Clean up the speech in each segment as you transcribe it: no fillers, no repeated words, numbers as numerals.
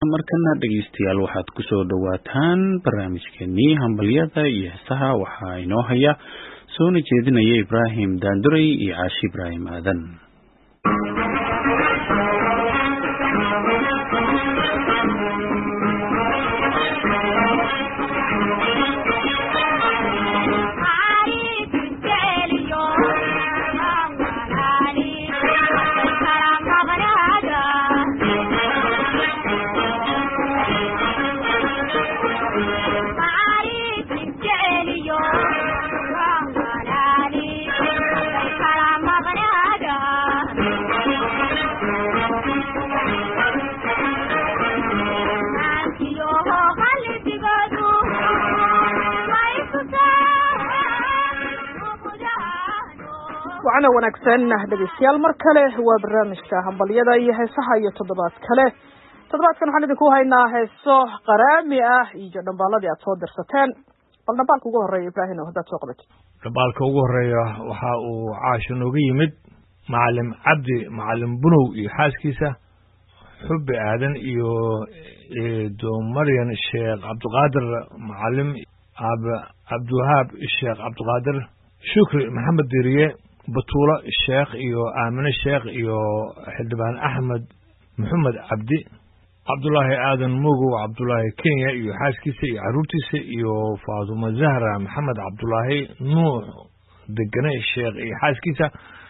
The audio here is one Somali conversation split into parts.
markana dhageystayaal waxaad ku soo dhawaataan barnaamijkeenii hambalyada iyo heesaha waxaa inoo haya soona jeedinaya Ibraahim Daanduray iyo Caashi Ibraahim Aadan. وعنا ونكسن dhageystayaal mar kale waa barnaamijka hambalyada iyo heesaha iyo toddobaadkan waxaan idinku haynaa heeso qaraami ah iyo dhambalada aad soo dirsateen bal dhambalka ugu horeeya Ibraahim oo hada soo qabatay dhambalka ugu horeeya waxa uu caasho nooga yimid macallim Cabdi macallim Bunow iyo xaaskiisa Xubbi Aadan iyo Maryan Sheekh Cabdiqaadir macallim Abdulwahab Sheekh Cabdiqaadir Shukri Maxamed Diriye Batuula Sheekh iyo Aamine Sheekh iyo Xildhibaan Axmed Maxamed Cabdi Cabdullaahi Aadan Mugow Cabdullaahi Kenya iyo xaaskiisa iyo caruurtiisa iyo Faatuma Zahra Maxamed Cabdullaahi Nuux Degane Sheekh iyo xaaskiisa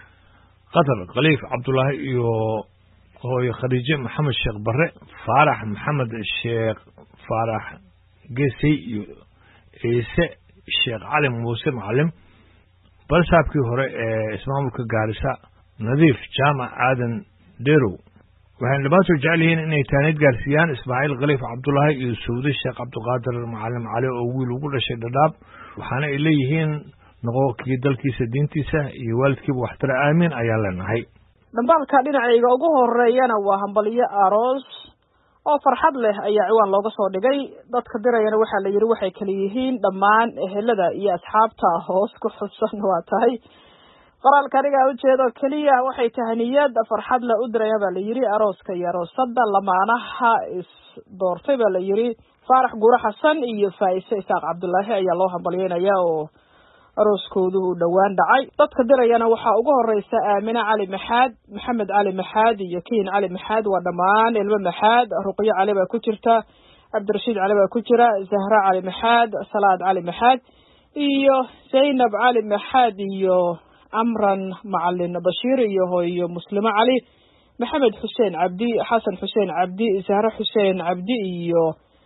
Qatar Khaliif Cabdullaahi iyo hooyo Khadiije Maxamed Sheekh Barre Faarax Maxamed Sheekh Faarax Geesay iyo Ciise Sheekh Cali Muuse Macallim balsaabkii hore ee ismaamulka Gaarisa Nadiif Jaamac Aadan Derow waxaan dhamaantood jecel yihiin inay taanid gaarsiiyaan Ismaaciil Khaliif Cabdullaahi iyo Suudi Sheekh Cabdiqaadir Macallim Cali oo wiil ugu dhashay Dhadhaab waxaana ay leeyihiin noqonkii dalkiisa diintiisa iyo waalidkiiba waxtara aamin ayaan leenahay dhambalka dhinacayga ugu horeeyana waa hambalyo aroos oo farxad leh ayaa ciwaan looga soo dhigay dadka dirayana waxa la yiri waxay kala yihiin dhammaan ehelada iyo asxaabta hoos ku xusan waa tahay qoraalka aniga u jeedo kaliya waxay tahaniyad farxad la u diraya baa la yiri arooska iyo aroosada lamaanaha is doortay baa la yiri Faarax Guura Xasan iyo Faaiise Isaaq Cabdullaahi ayaa loo hambalyeynaya oo arooskoodu uu dhawaan dhacay dadka dirayana waxa ugu horeysa Aamina Cali Maxaad Maxamed Cali Maxaad iyo Kiin Cali Maxaad waa dhamaan ilmo Maxaad Ruqiyo Cali baa ku jirta Cabdirashiid Cali baa ku jira Zahra Cali Maxaad Salaad Cali Maxaad iyo Zaynab Cali Maxaad iyo Amran Macallin Bashiir iyo hooyo Muslima Cali Maxamed Xuseen Cabdi Xasan Xuseen Cabdi Zahra Xuseen Cabdi iyo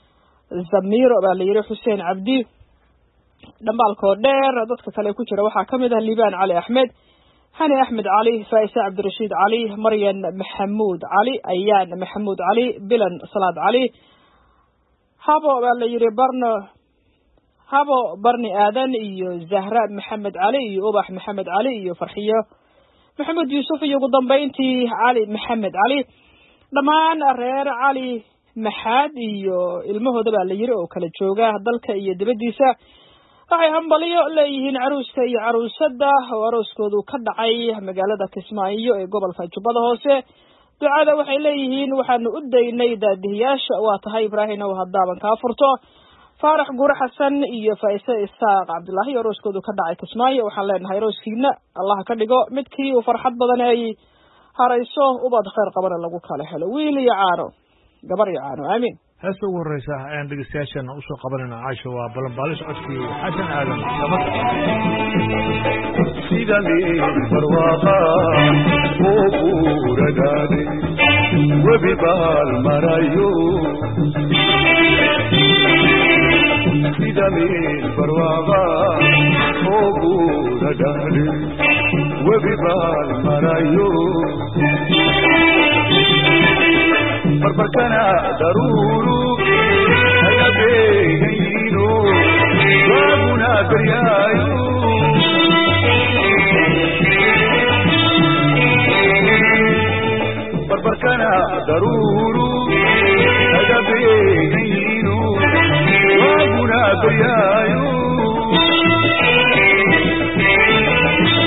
Zamiro baa la yiri Xuseen Cabdi dhambalko dheer dadka kale ku jira waxa kamid ah Liibaan Cali Axmed Hani Axmed Cali Faaiise Cabdirashiid Cali Maryan Maxamuud Cali Ayaan Maxamuud Cali Bilan Salaad Cali Habo baa la yiri Barni Aadan iyo Zahra Maxamed Cali iyo Ubax Maxamed Cali iyo Farxiyo Maxamed Yuusuf iyo ugu dambeyntii Cali Maxamed Cali dhamaan reer Cali Maxaad iyo ilmahooda baa la yiri oo kala jooga dalka iyo dibadiisa waxay hambalyo leeyihiin caruuska iyo caruusada oo arooskoodu ka dhacay magaalada Kismaayo ee gobolka Jubbada Hoose ducada waxay leeyihiin waxaanu u daynay daadiyaasha waa tahay Ibraahim oo hadaaban ka furto Faarax Guura Xasan iyo Faaiise Isaaq Cabdullaahi arooskoodu ka dhacay Kismaayo waxaan leenahay arooskiina Allah ka dhigo midkii uu farxad badan ay harayso ubad khayr qabana lagu kala helo wiil iyo caano gabar iyo caano aamin heesta ugu horeysa ayaan dhegeystayaashana u soo qabanayna Caasho waa balanbaalis codkii Xasan Aadan Samad sida meel barwaaqo oo buuradaade webi baal marayo sida meel barwaaqo oo buuradaade webi baal marayo barbarkana daruuru haya beegayno waaguna baryaayo barbarkana daruuru haya beegayno waaguna baryaayo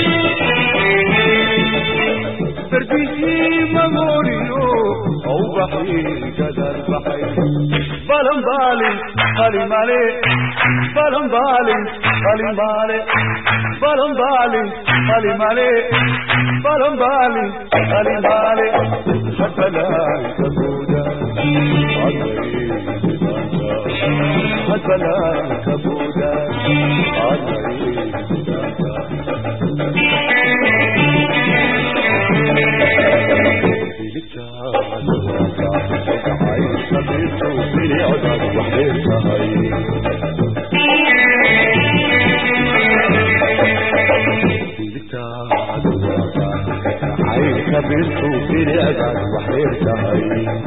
dardiisii mamooriyo awbax قدر بحي بلن بالي خلي مالي بلن بالي خلي مالي بلن بالي خلي مالي بلن بالي خلي مالي حتى لا كبودا حتى لا كبودا كبرت في العدد وحيرتها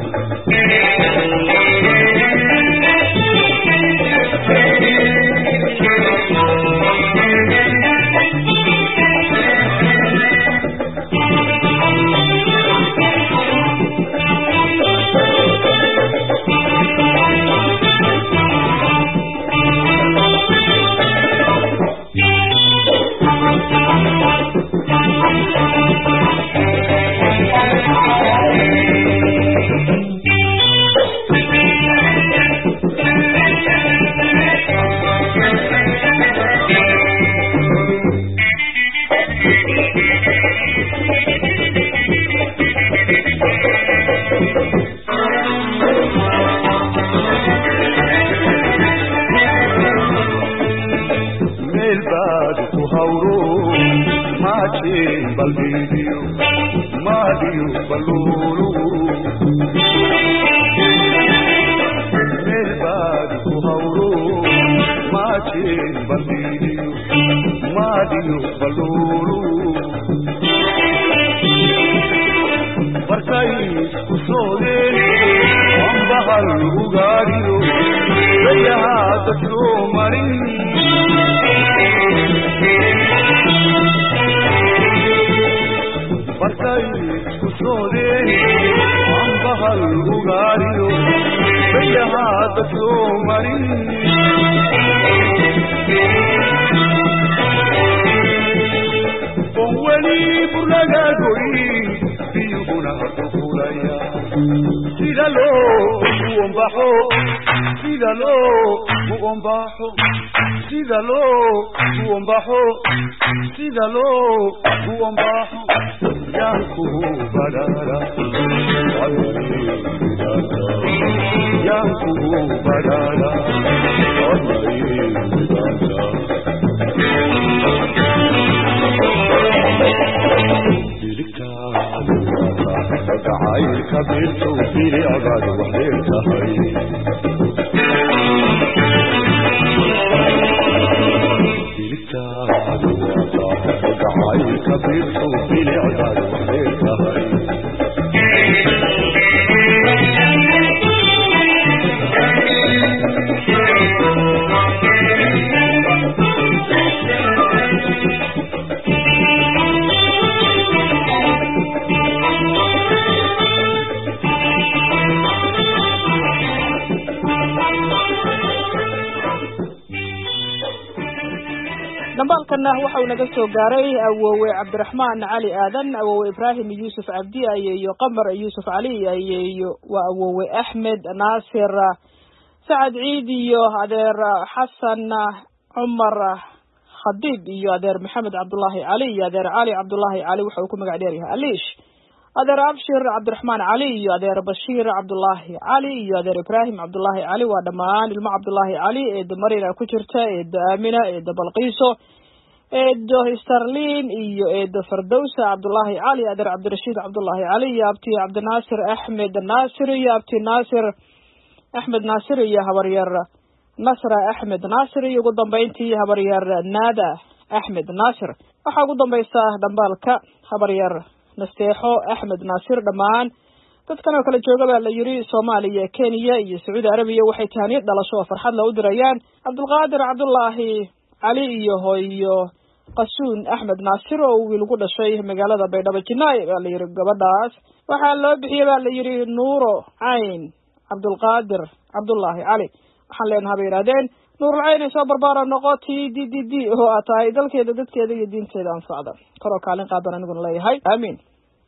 dambaalkana waxa uu naga soo gaaray awoowe Cabdiraxmaan Cali Aadan awoowe Ibraahim Yuusuf Cabdi iyo Qamar Yuusuf Cali iyo waa awoowe Ahmed Naasir Saad Ciid iyo adeer Xasan Umar Khadib iyo adeer Maxamed Cabdullaahi Cali iyo adeer Cali Cabdullaahi Cali waxa uu ku magac dheer yahay Aliish adeer Abshir Cabdiraxmaan Cali iyo adeer Bashiir Cabdullaahi Cali iyo adeer Ibraahim Cabdullaahi Cali waa dhamaan ilmo Cabdullaahi Cali ee Marina ku jirta ee Amina ee Balqiiso ee Sterling iyo ee Fardowsa Cabdullaahi Cali adeer Cabdirashiid Cabdullaahi Cali iyo abti Cabdinaasir Ahmed Naasir iyo abti Naasir Ahmed Naasir iyo habaryar Nasra Ahmed Naasir iyo ugu dambeyntii habaryar Naada Ahmed Naasir waxa ugu dambaysa dambaalka habaryar Nasteexo Ahmed Naasir dhamaan dadkan oo kala jooga baa la yiri Soomaaliya Kenya iyo Saudi Arabia waxay taaniyad dhalasho farxad la u dirayaan Abdulqaadir Cabdullaahi Cali iyo hooyo Qasuun Ahmed Naasir oo wiil ugu dhashay magaalada Baydhabo Jinaay baa la yiri gabadhaas waxa loo bixiyay baa la yiri Nuuro Cayn Abdulqaadir Cabdullaahi Cali waxaan leenahay yiraahdeen Nuur Cayn soo barbaara noqotay DDD oo ataay dalkeeda dadkeeda iyo diinteeda anfacda karo kaalin qaadan anigu leeyahay aamin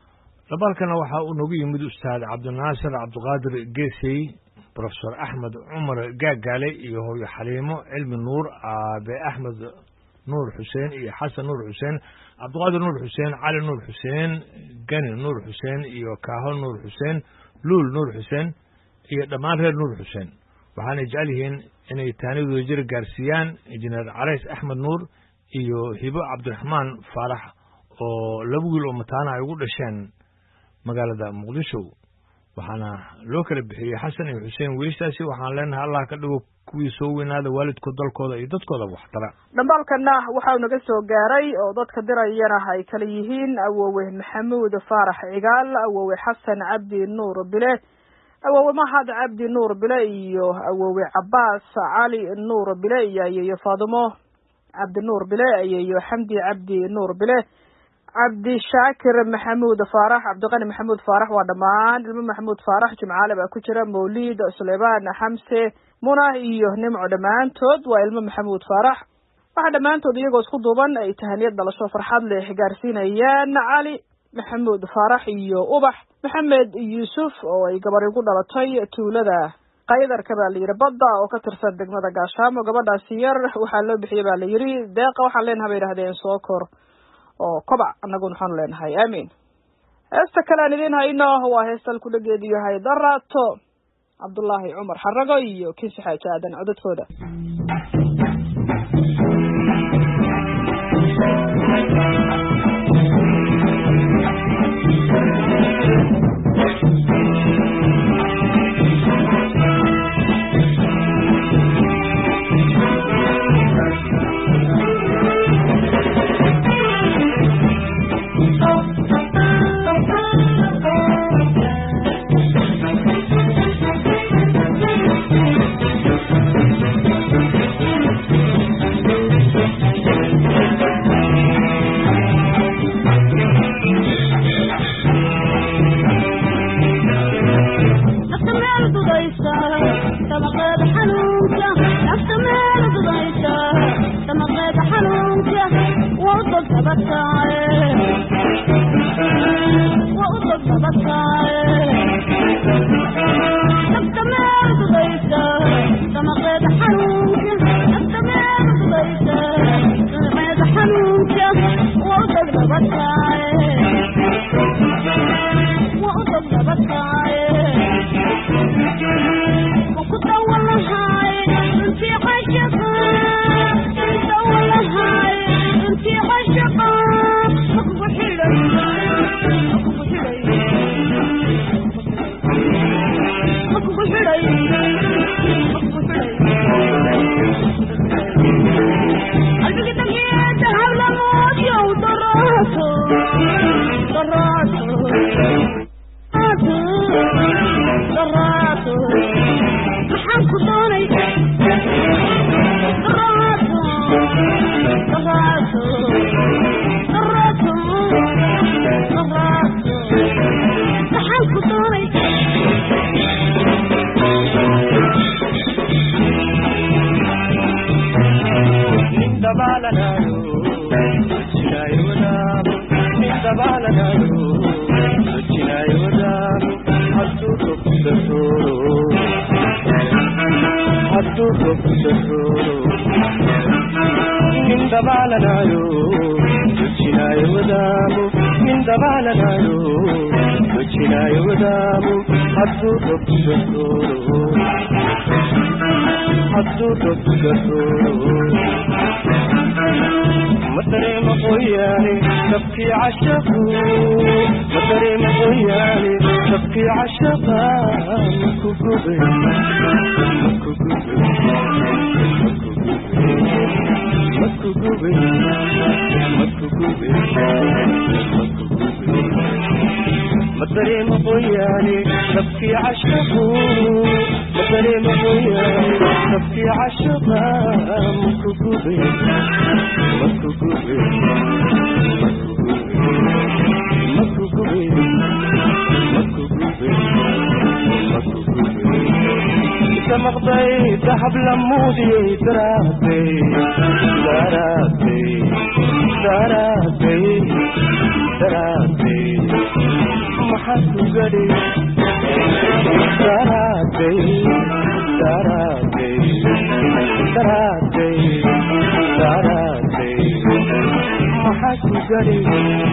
labaalkana waxaa uu nagu yimid ustaad cabdinaasir cabdiqaadir geesey profesor axmed cumar gaagaale iyo hooyo xaliimo cilmi nuur aabe axmed nuur xuseen iyo xasan nuur xuseen cabdiqaadir nuur xuseen cali nuur xuseen gani nuur xuseen iyo kaaho nuur xuseen luul nuur xuseen iyo dhammaan reer nuur xuseen waxaanay jecel yihiin inay taanidooda jira gaarsiiyaan injineer calays axmed nuur iyo hibo cabdiraxmaan faarax oo laba wiil oo mataana ay ugu dhasheen magaalada muqdisho waxaana loo kala bixiyey xasan iyo xuseen wiilashaasi waxaan leenahay allah ka dhigo kuwii soo weynaada waalidkood dalkooda iyo dadkooda waxtara dhambaalkana waxaa naga soo gaaray oo dadka dirayana ay kala yihiin awoowe maxamuud faarax cigaal awoowe xasan cabdi nuur bile awoowe mahad cabdi nuur bile iyo awoowe cabaas cali nuur bile iyo faadimo cabdi nuur bile iyo xamdi cabdi nuur bile cabdi shaakir maxamuud faarax cabdiqani maxamuud faarax waa dhammaan ilmo maxamuud faarax jimcaale baa ku jira mawliid suleymaan xamse muna iyo nimco dhammaantood waa ilmo maxamuud faarax waxaa dhammaantood iyagoo isku duuban ay tahaniyad dhalasho farxad leh gaarsiinayaan cali maxamuud faarax iyo ubax maxamed yuusuf oo ay gabar igu dhalatay tuulada qaydarka baa layidhi badda oo ka tirsan degmada gaashaamo gabadhaasi yar waxaa loo bixiyey baa layidhi deeqa waxaan leenahay bay yidhahdeen soo kor oo kobac annaguna waxaanu leenahay aamiin heesta kale aan idiin hayno waa heestal ku dhageedu yahay daraato cabdullaahi cumar xarago iyo kinsi xaaji aadan codadkooda دمقضي ذهب لمودي دراتي دراتي دراتي دراتي محد قدي دراتي دراتي دراتي دراتي محد قدي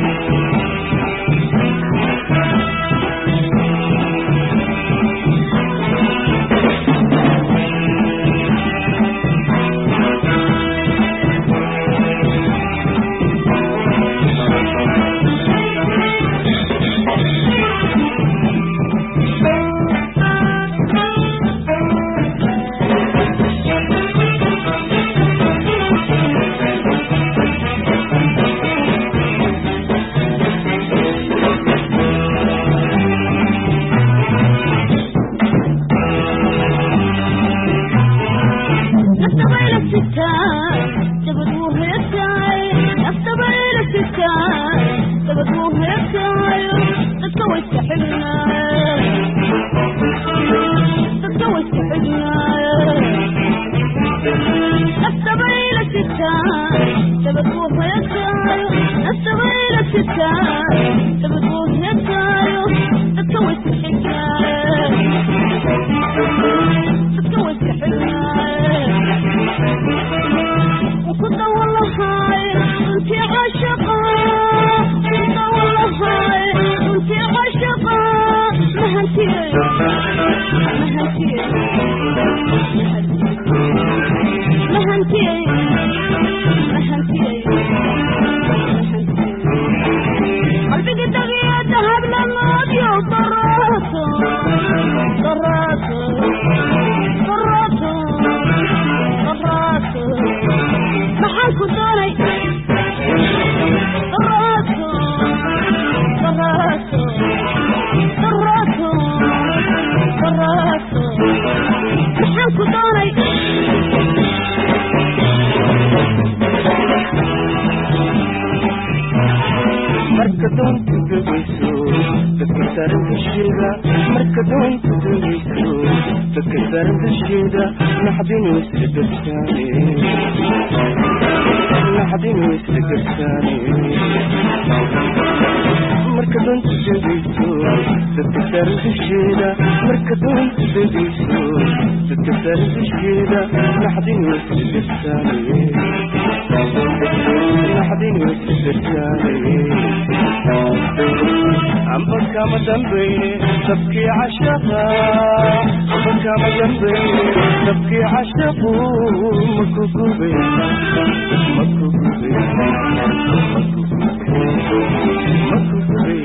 تبكي عشقا بكى ما جنبي تبكي عشقو مكوكوبي مكوكوبي مكوكوبي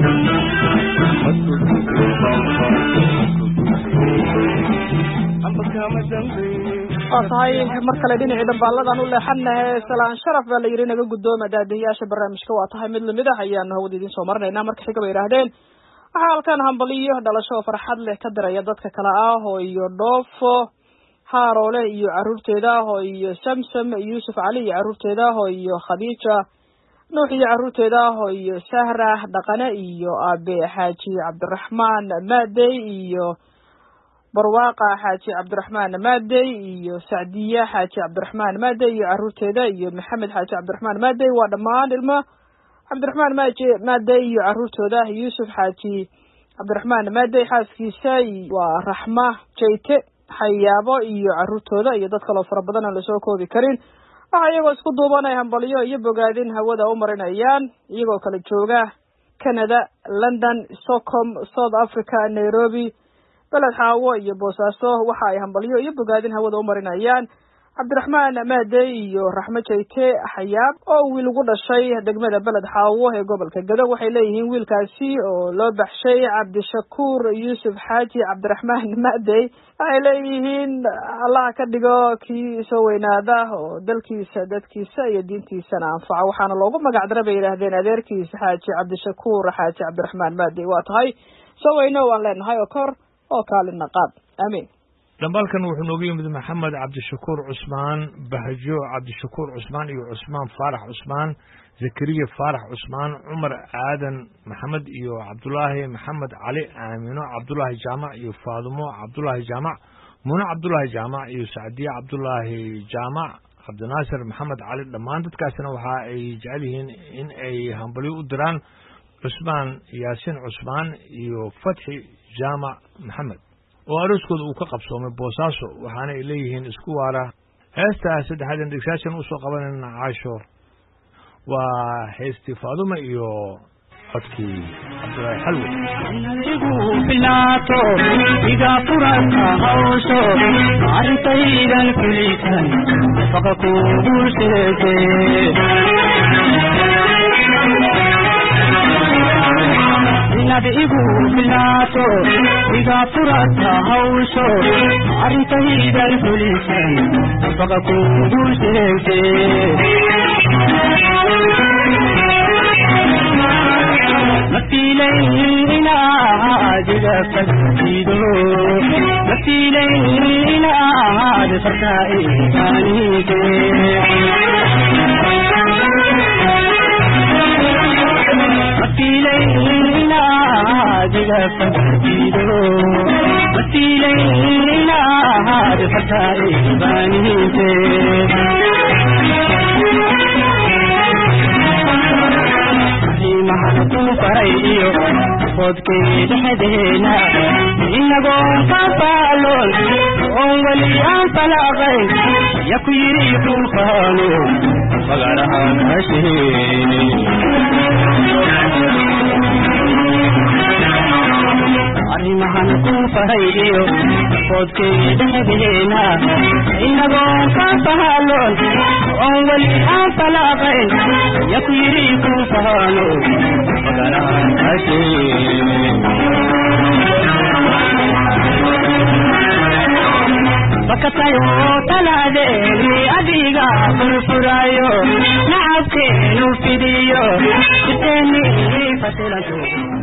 tahay mar kale dhinacii dambaaladan u leexanahay salaan sharaf baa la yiri naga guddooma daadiyaasha barnaamijka waa tahay mid lamid ah ayaan hawada idin soo marnaynaa marka xiga bay yiraahdeen waxaa halkan hambaliyo dhalasho farxad leh ka diraya dadka kale ah oo iyo dhoofo haarole iyo caruurteeda oo iyo samsam yuusuf cali iyo caruurteeda oo iyo khadiija nuux iyo caruurteeda oo iyo sahra dhaqane iyo aabe xaaji cabdiraxmaan maadey iyo barwaaqa xaaji cabdiraxmaan maadey iyo sacdiya xaaji cabdiraxmaan maadey iyo caruurteeda iyo maxamed xaaji cabdiraxmaan maadey waa dhammaan ilmo cabdiraxmaan maadey iyo caruurtooda yuusuf xaaji cabdiraxmaan maadey xaaskiisa waa raxma jeyte xayaabo iyo caruurtooda iyo dad kaloo fara badan aan lasoo koobi karin waxaa iyagoo isku duubanaya hambaliyo iyo bogaadin hawada u marinayaan iyagoo kala jooga Canada, London, Stockholm, South Africa, Nairobi, beled xaawo iyo boosaaso waxa ay hambaliyo iyo bogaadin hawada u marinayaan cabdiraxmaan maadey iyo raxmo jeyte xayaab oo wiil ugu dhashay degmada beled xaawo ee gobolka Gado waxay leeyihiin wiilkaasi oo loo baxshay Cabdishakuur Yuusuf Xaaji Cabdiraxmaan maadey waxay leeyihiin Allah ka dhigo kii soo weynaada oo dalkiisa dadkiisa iyo diintiisana anfaca waxaana loogu magac daray bay yiraahdeen adeerkiisa Xaaji Cabdishakuur Xaaji Cabdiraxmaan maadey waa tahay soo weyno waan leenahay oo kor oo kaalina qaad amiin dambalkan wuxuu noogu yimid maxamed cabdishakuur cusmaan bahjo cabdishakuur cusmaan iyo cusmaan faarax cusmaan zakariya faarax cusmaan cumar aadan maxamed iyo cabdulaahi maxamed cali aamino cabdulaahi jaamac iyo faadumo cabdulaahi jaamac muna cabdullaahi jaamac iyo sacdiye cabdullaahi jaamac cabdinaasir maxamed cali dhammaan dadkaasina waxa ay jecel yihiin in ay hambalyo u diraan cusmaan yaasiin cusmaan iyo fatxi jaamac maxamed oo arooskooda uu ka qabsoomay boosaaso waxaana ay leeyihiin isku waara heestaa saddexaad dhegsaashan usoo qabanayna caasho waa heestii faadumo iyo codkii cabdulaahi xalwe nadigu filaato iga furanta hawsho arrintaydan fulisan faqa kugu sheege nadigu filaato iga furanta hawsho arrintaydan fulisan faqa kugu sheege نفيلينا عادل فسيدو نفيلينا عادل فرقائي كانيك نفيلينا عادل فسيدو نفيلينا عادل فرقائي كانيك maxaanku farayo fodkii dhexdeena inagoo ka faaloon oon weli aan talaaqayn ya ku yidhi dhulkaanu magarahaan hasheene arrimahan ku farayo fodkii dhexdeena inagoo ka faaloon oon weli aan talaaqayn ya ku yidhi dhulkaanu magarahaan hasheene bakatayo talaadeeni adiga furfurayo nacabkeenu fidiyo siteeni fasilanto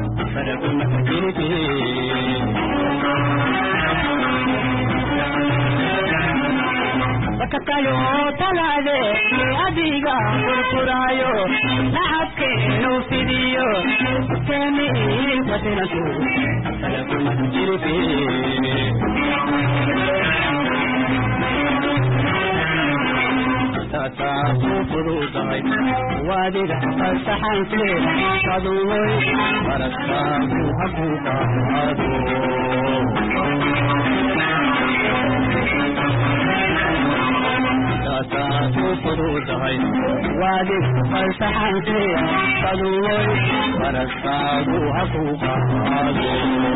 bakatayo talaadeeni adiga furfurayo nacabkeenu fidiyo siteeni fasilanto fududahay waadiga fasaxanke sadumoy barastaagu haku qaado taasaasu fududahay waadiga fasaxanke sadumoy barastaagu haku qaado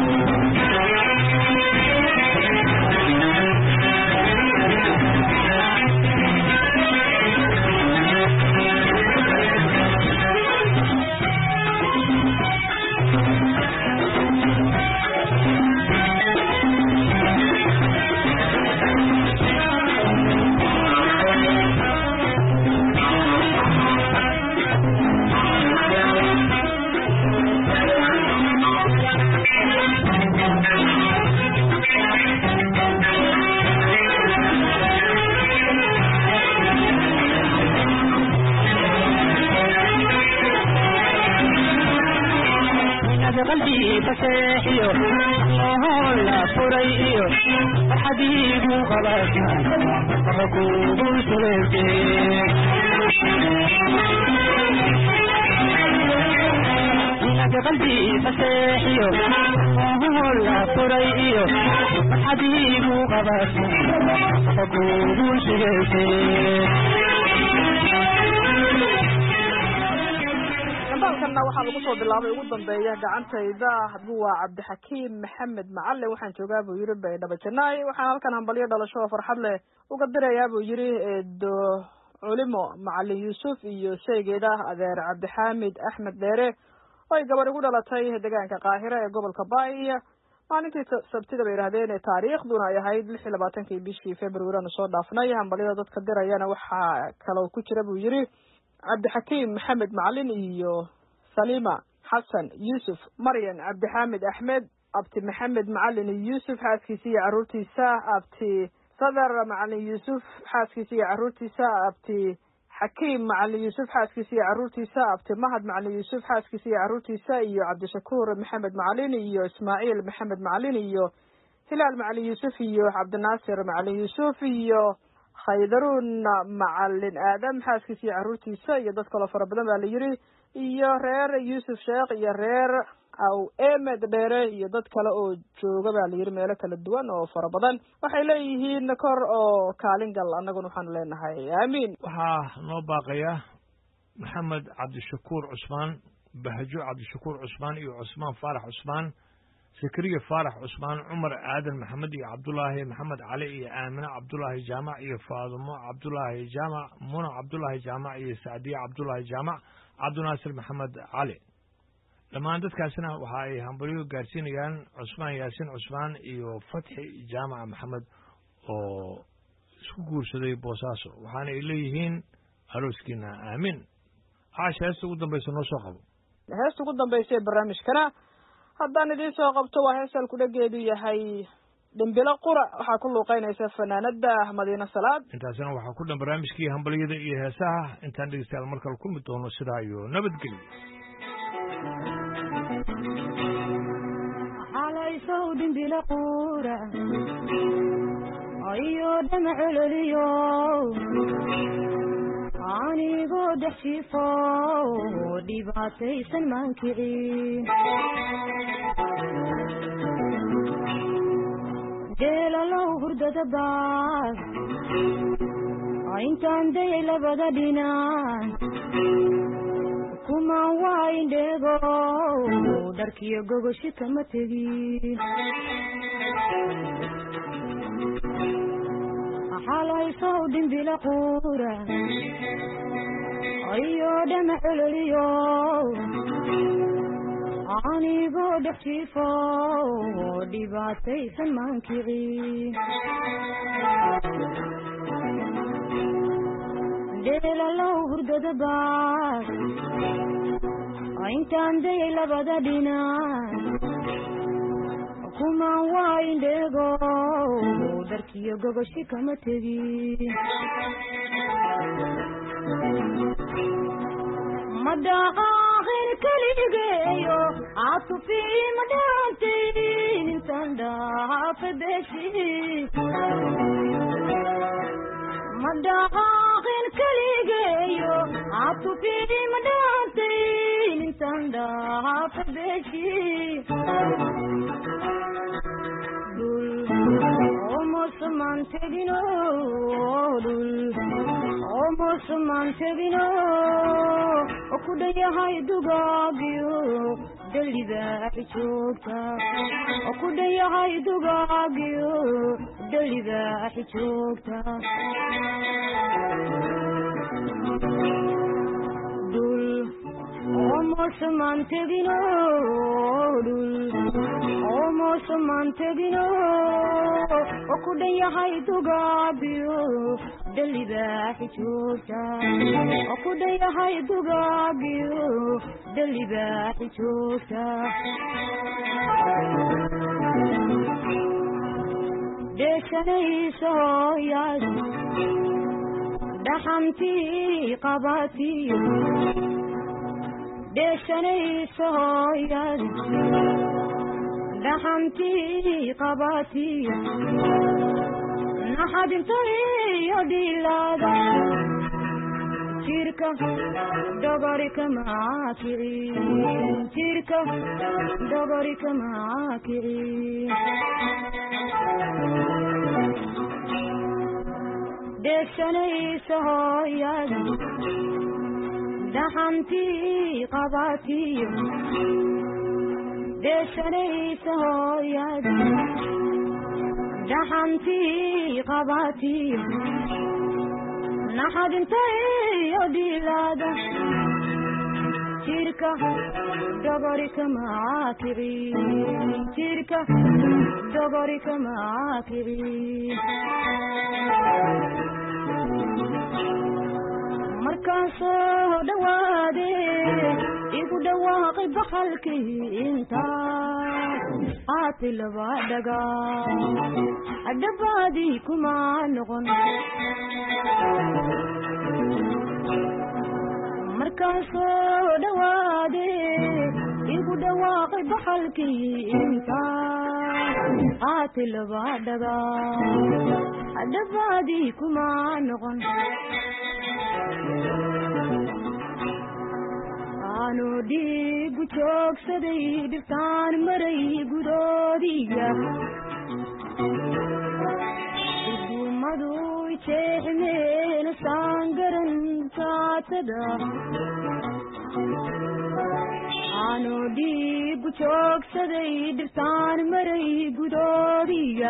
qalbi faseexiyo la furayo xadiidu qabasan fakugu sulke qalbi faseexiyo la furayo xadiidu qabasan fakugu sulke kana waxaa lagu soo bilaabay ugu dambeeya gacantayda hadbu waa cabdixakiim maxamed macalin waxaan joogaa buu yidhi baydhabo janaay waxaan halkan hambalyo dhalasho oo farxad leh uga dirayaa buu yidhi eedo culimo macalin yuusuf iyo sheygeeda adeer cabdixaamid axmed dheere oo ay gabadh ugu dhalatay deegaanka qaahira ee gobolka baay maalintii sabtida bay yidhahdeen ee taariikhduna ay ahayd 26 bishii february aanu soo dhaafnay hambalyada dadka dirayana waxaa kaloo ku jira buu yidhi cabdixakiim maxamed macalin iyo سليمة حسن يوسف مريم عبد حامد أحمد أبتي محمد معلن يوسف حاسكيسي عرورتي سا أبتي صدر معلن يوسف حاسكيسي عرورتي سا أبتي حكيم معلن يوسف حاسكيسي عرورتي سا أبتي مهد معلن يوسف حاسكيسي عرورتي سا إيو عبد الشكور محمد معلن إيو إسماعيل محمد معلن إيو hilaal macalin yuusuf iyo cabdinaasir macalin yuusuf iyo khaydaruun macalin aadam xaaskiisa iyo carruurtiisa iyo dad kaloo fara badan baa la yidhi iyo reer yuusuf sheekh iyo reer aw emed dheere iyo dad kale oo jooga baa la yidhi meelo kala duwan oo fara badan waxay leeyihiin kor oo kaalin gal annaguna waxaanu leenahay aamiin. waxaa noo baaqaya maxamed cabdishakuur cusmaan bahjo cabdishakuur cusmaan iyo cusmaan faarax cusmaan zakariya faarax cusmaan cumar aadan maxamed iyo cabdulaahi maxamed cali iyo aamine cabdulaahi jaamac iyo faadumo cabdulaahi jaamac muna cabdulaahi jaamac iyo sacdiye cabdulaahi jaamac cabdinaasir maxamed cali dhammaan dadkaasina waxa ay hambalyo gaarsiinayaan cusmaan yaasiin cusmaan iyo fatxi jaamac maxamed oo isku guursaday boosaaso waxaana ay leeyihiin arooskiina aamin. caasha heesta ugu dambaysa noo soo qabo. heesta ugu dambaysa ee barnaamijkana haddaan idiin soo qabto waa heesal kudhageedu yahay dhimbilo qura waxaa ku luuqeynaysa fanaanada madiina salaad. intaasina waxaa ku dhan barnaamijkii hambalyada iyo heesaha intaan dhegeystayaal mar kale kulmi doono sidaa iyo nabadgelyo. xalaysow dhimbilo qura ayo dhamac ololiyo anigoo dhex jiifo dhibaataysan maankicin deelalow hurdada baas intaan dayay labada dhinac kumaan waa indheego dharkiyo gogoshi kama tegin xalaysow dhimbilo qura ayo dhamac ololiyo anigoo dhex jiifo dhibaataysan maankicin deelalow hurdada baas intaan dayay labada dhinac kumaan waa indheego dharkiyo gogoshi kama tegin madaqaaqin keligeeyo caatufii madhaantayn intaan dhaafa beeshi madaqaaqin keligeeyo caatufii madhaantayn intaan dhaafa beeshi omosumaan tegino dhul omosumaan tegino oo ku dhayahay dugaagiyo dhalibaaxi joogta oo ku dhayahay dugaagiyo dhalibaaxi joogta dhul omosumaan tegino dhul omosumaan tegino oo ku dhayahay dugaagiyo dhalibaaxi joogta oo ku dhayahay dugaagiyo dhalibaaxi joogta deeshanayso hooyaad dhaxantii qabaatiyo deeshanayso hooyaad dhaxantii qabaatiyo naxadintayo dhilaada jirka dogori kamaa kicin jirka dogori kamaa kicin deeshanayso hooyaad dhaxantii qabaatiyo deeshanayso hooyaad dhaxantii qabaatiyo naxadintayo dhilaada jirka dogori kamaa kicin jirka dogori kamaa kicin markaan soo dhawaade igu dhawaaqay bahalkii intaa aati laba dhagaa adhabaadii kuma noqon markaan soo dhawaade igu dhawaaqay bahalkii intaa qaati laba dhaga dhabaadii kuma noqon aanu dhiigu joogsaday dhirtaan maray gudoodiya udumadu jeexmeen saangaran kaatada aanu dhiigu joogsaday dhirtaan maray gudoodiya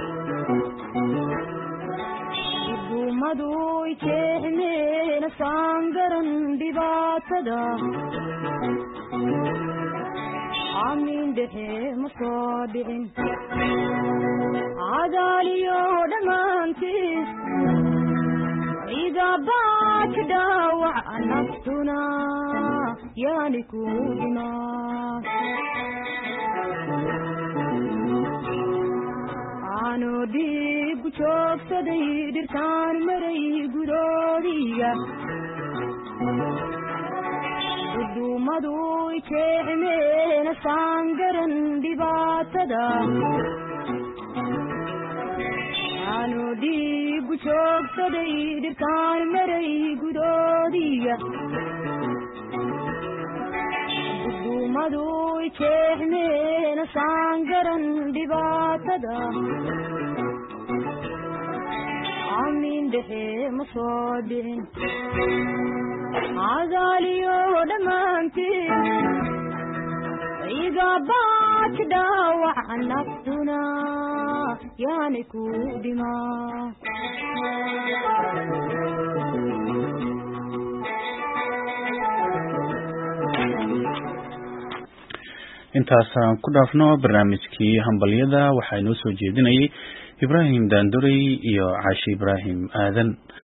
udumadu jeexmeen saangaran dhibaatada aamin dhexe ma soo dhicin cadaaliyo dhammaantiis ciidabaad dhaawac naftuna yaani ku dhimaa aanu dhiigu joogsaday dhirtaan maray gudoodiya udumadu jeexmeen saangaran dhibaatada aanu dhiigu joogsaday dhirtaan maray gudoodiya udumadu jeexmeen saangaran dhibaatada aamin dhexe ma soo dhicin cadaaliyo dhammaantiin ciidabaad dhaawac naftuna yaani ku dhimaa intaasaan ku dhaafno barnaamijkii hambalyada waxaa inoo soo jeedinayay Ibraahim Daanduray iyo Caashi Ibraahim Aadan.